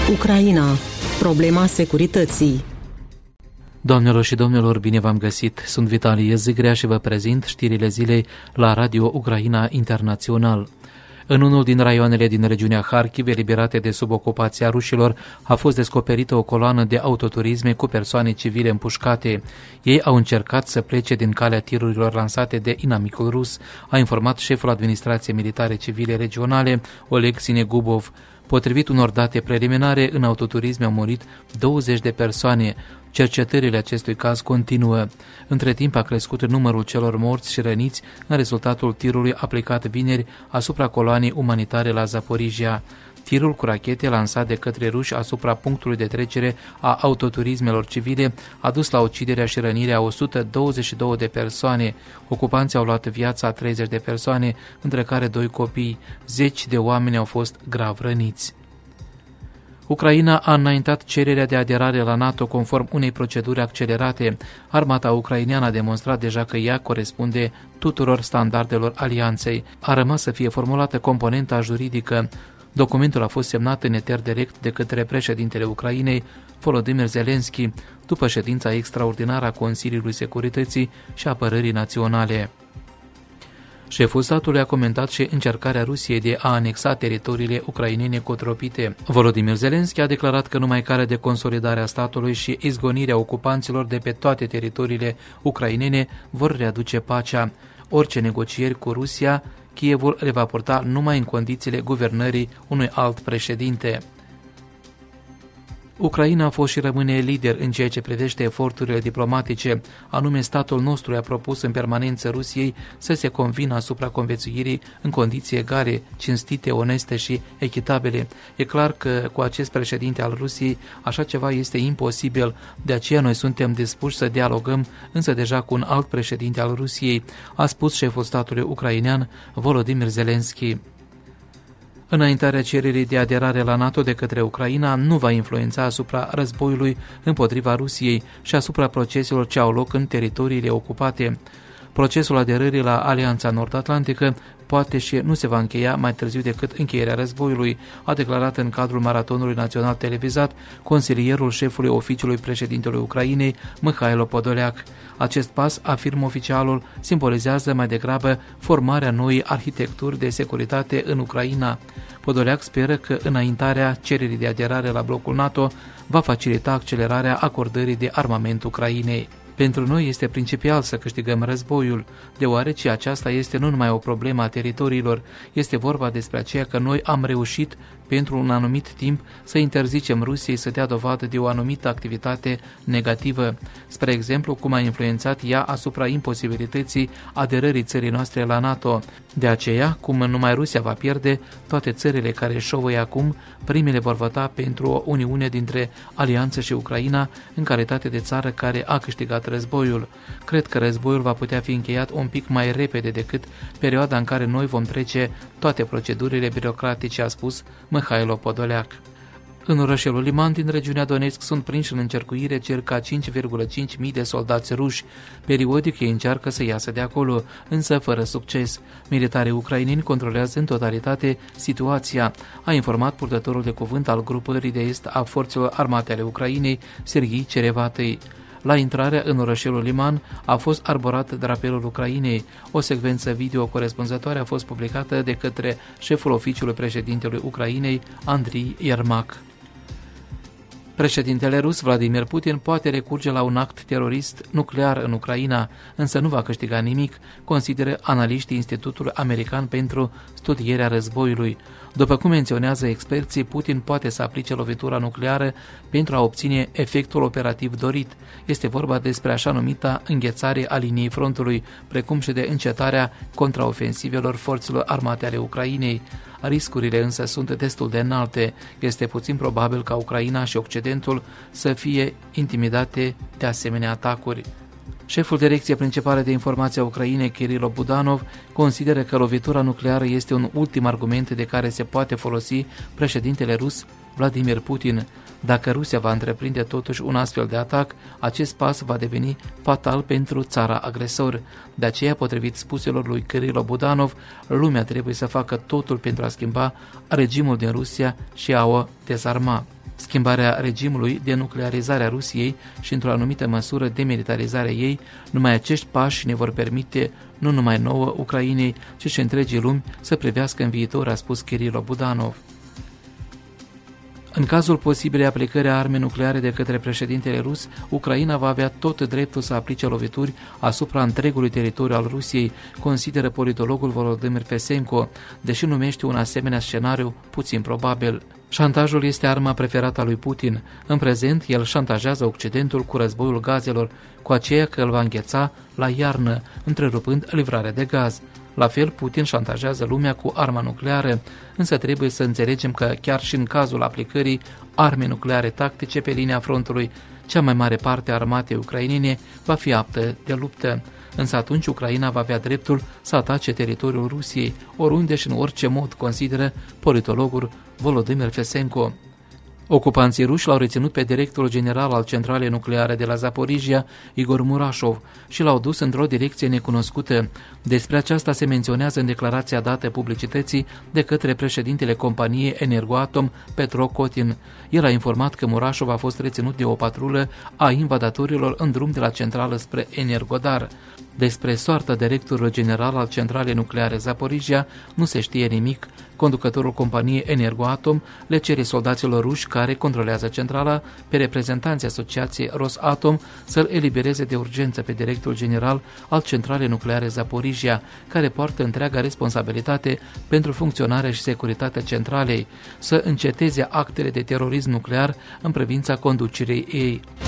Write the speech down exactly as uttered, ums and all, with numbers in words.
Ucraina. Problema securității. Doamnelor și domnilor, bine v-am găsit! Sunt Vitalie Zigrea și vă prezint știrile zilei la Radio Ucraina Internațional. În unul din raioanele din regiunea Harkiv, eliberate de sub ocupația rușilor, a fost descoperită o coloană de autoturisme cu persoane civile împușcate. Ei au încercat să plece din calea tirurilor lansate de inamicul rus, a informat șeful administrației militare civile regionale, Oleg Sinegubov. Potrivit unor date preliminare, în autoturisme au murit douăzeci de persoane. Cercetările acestui caz continuă. Între timp a crescut numărul celor morți și răniți în rezultatul tirului aplicat vineri asupra coloanei umanitare la Zaporizhia. Tirul cu rachete lansat de către ruși asupra punctului de trecere a autoturismelor civile a dus la uciderea și rănirea a o sută douăzeci și două de persoane. Ocupanții au luat viața a treizeci de persoane, între care doi copii. Zeci de oameni au fost grav răniți. Ucraina a înaintat cererea de aderare la NATO conform unei proceduri accelerate. Armata ucraineană a demonstrat deja că ea corespunde tuturor standardelor alianței. A rămas să fie formulată componenta juridică. Documentul a fost semnat în eter direct de către președintele Ucrainei, Volodymyr Zelensky, după ședința extraordinară a Consiliului Securității și Apărării Naționale. Șeful statului a comentat și încercarea Rusiei de a anexa teritoriile ucrainene cotropite. Volodymyr Zelensky a declarat că numai cale de consolidare a statului și izgonirea ocupanților de pe toate teritoriile ucrainene vor readuce pacea. Orice negocieri cu Rusia, Kievul le va purta numai în condițiile guvernării unui alt președinte. Ucraina a fost și rămâne lider în ceea ce privește eforturile diplomatice, anume statul nostru a propus în permanență Rusiei să se convină asupra conviețuirii în condiții egale, cinstite, oneste și echitabile. E clar că cu acest președinte al Rusiei așa ceva este imposibil, de aceea noi suntem dispuși să dialogăm, însă deja cu un alt președinte al Rusiei, a spus șeful statului ucrainean Volodymyr Zelensky. Înaintarea cererii de aderare la NATO de către Ucraina nu va influența asupra războiului împotriva Rusiei și asupra proceselor ce au loc în teritoriile ocupate. Procesul aderării la Alianța Nord-Atlantică poate și nu se va încheia mai târziu decât încheierea războiului, a declarat în cadrul maratonului național televizat consilierul șefului oficiului președintelui Ucrainei, Mihailo Podoleac. Acest pas, afirmă oficialul, simbolizează mai degrabă formarea noii arhitecturi de securitate în Ucraina. Podoleac speră că înaintarea cererii de aderare la blocul NATO va facilita accelerarea acordării de armament Ucrainei. Pentru noi este principial să câștigăm războiul, deoarece aceasta este nu numai o problemă a teritoriilor, este vorba despre aceea că noi am reușit pentru un anumit timp să interzicem Rusiei să dea dovadă de o anumită activitate negativă, spre exemplu cum a influențat ea asupra imposibilității aderării țării noastre la NATO. De aceea, cum numai Rusia va pierde, toate țările care șovăie acum, primele vor vota pentru o uniune dintre Alianță și Ucraina în calitate de țară care a câștigat războiul. Cred că războiul va putea fi încheiat un pic mai repede decât perioada în care noi vom trece toate procedurile birocratice, a spus Mihailo Podoleac. În orășelul Liman din regiunea Donetsk sunt prinși în încercuire circa cinci virgulă cinci mii de soldați ruși. Periodic ei încearcă să iasă de acolo, însă fără succes. Militarii ucraineni controlează în totalitate situația, a informat purtătorul de cuvânt al grupării de est a forțelor armate ale Ucrainei, Serghei Cerevatăi. La intrarea în orășelul Liman a fost arborat drapelul Ucrainei. O secvență video corespunzătoare a fost publicată de către șeful oficiului președintelui Ucrainei, Andriy Yermak. Președintele rus Vladimir Putin poate recurge la un act terorist nuclear în Ucraina, însă nu va câștiga nimic, consideră analiștii Institutului American pentru Studierea Războiului. După cum menționează experții, Putin poate să aplice lovitura nucleară pentru a obține efectul operativ dorit. Este vorba despre așa numita înghețare a liniei frontului, precum și de încetarea contraofensivelor forțelor armate ale Ucrainei. Riscurile însă sunt destul de înalte. Este puțin probabil ca Ucraina și Occidentul să fie intimidate de asemenea atacuri. Șeful Direcției Principale de Informație a Ucrainei, Kirilo Budanov, consideră că lovitura nucleară este un ultim argument de care se poate folosi președintele rus Vladimir Putin. Dacă Rusia va întreprinde totuși un astfel de atac, acest pas va deveni fatal pentru țara agresor. De aceea, potrivit spuselor lui Kirilo Budanov, lumea trebuie să facă totul pentru a schimba regimul din Rusia și a o dezarma. Schimbarea regimului, denuclearizarea Rusiei și, într-o anumită măsură, demilitarizarea ei, numai acești pași ne vor permite nu numai nouă Ucrainei, ci și întregii lumi să privească în viitor, a spus Kirilo Budanov. În cazul posibilei aplicării a arme nucleare de către președintele rus, Ucraina va avea tot dreptul să aplice lovituri asupra întregului teritoriu al Rusiei, consideră politologul Volodymyr Fesenko, deși numește un asemenea scenariu puțin probabil. Șantajul este arma preferată a lui Putin. În prezent, el șantajează Occidentul cu războiul gazelor, cu aceea că îl va îngheța la iarnă, întrerupând livrarea de gaz. La fel, Putin șantajează lumea cu arma nucleară, însă trebuie să înțelegem că chiar și în cazul aplicării arme nucleare tactice pe linia frontului, cea mai mare parte a armatei ucrainene va fi aptă de luptă. Însă atunci Ucraina va avea dreptul să atace teritoriul Rusiei, oriunde și în orice mod, consideră politologul Volodymyr Fesenko. Ocupanții ruși l-au reținut pe directorul general al centralei nucleare de la Zaporizhia, Igor Murashov, și l-au dus într-o direcție necunoscută. Despre aceasta se menționează în declarația dată publicității de către președintele companiei Energoatom, Petro Kotin. El a informat că Murashov a fost reținut de o patrulă a invadatorilor în drum de la centrală spre Energodar. Despre soarta directorului general al centralei nucleare Zaporizhia nu se știe nimic. Conducătorul companiei Energoatom le cere soldaților ruși care controlează centrala pe reprezentanții asociației Rosatom să-l elibereze de urgență pe directorul general al centralei nucleare Zaporizhia, care poartă întreaga responsabilitate pentru funcționarea și securitatea centralei, să înceteze actele de terorism nuclear în privința conducerii ei.